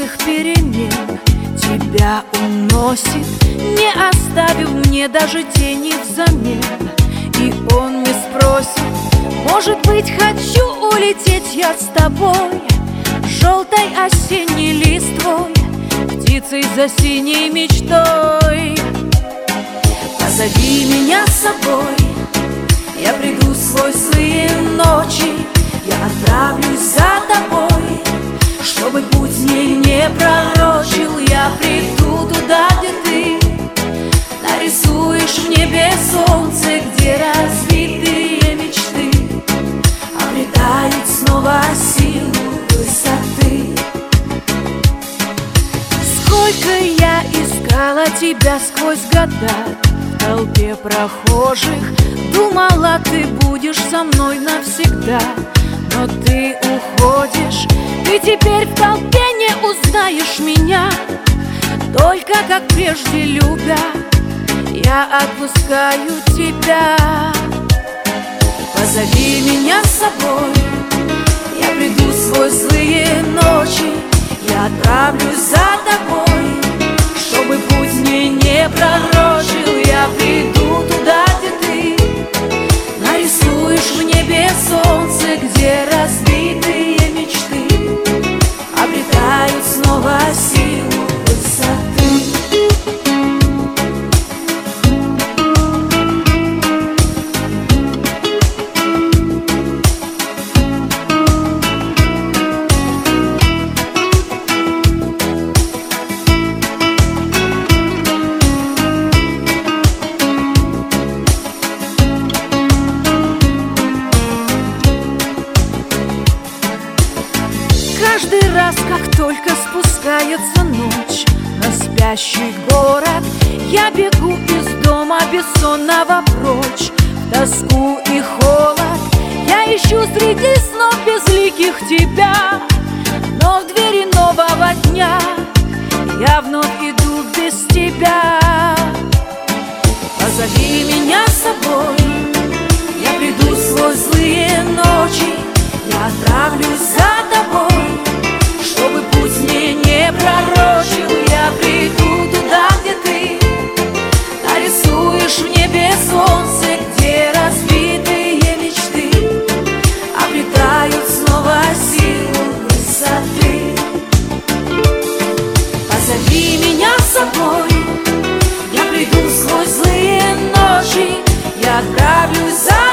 всех перемен тебя уносит, не оставив мне даже тени взамен. И он не спросит, может быть, хочу улететь я с тобой, желтой осенней листвой, птицей за синей мечтой. Позови меня с собой, я приду сквозь злые ночи, я отправлюсь за тобой, чтобы путь мне не пророчил. Я приду туда, где ты нарисуешь в небе солнце, где разбитые мечты обретают снова силу высоты. Сколько я искала тебя сквозь года, в толпе прохожих думала, ты будешь со мной навсегда. Но ты уходишь, ты теперь в толпе не узнаешь меня, только как прежде любя, я отпускаю тебя. Позови меня с собой, я приду сквозь злые ночи, я отправлюсь за тобой, чтобы путь мне не пророчил. Я приду туда, где ты нарисуешь в небе солнце, где разбитые мечты обретают снова силу высоты. Каждый раз, как только спускается ночь на спящий город, я бегу из дома бессонного прочь, в тоску и холод. Я ищу среди снов безликих тебя, но в двери нового дня я вновь иду без тебя. Позови меня с собой, я приду сквозь злые ночи, я отправлюсь за тобой, чтобы путь мне не пророчил. Я приду туда, где ты нарисуешь в небе солнце, где разбитые мечты обретают снова силу высоты. Позови меня с собой, я приду сквозь злые ночи, я отправлюсь за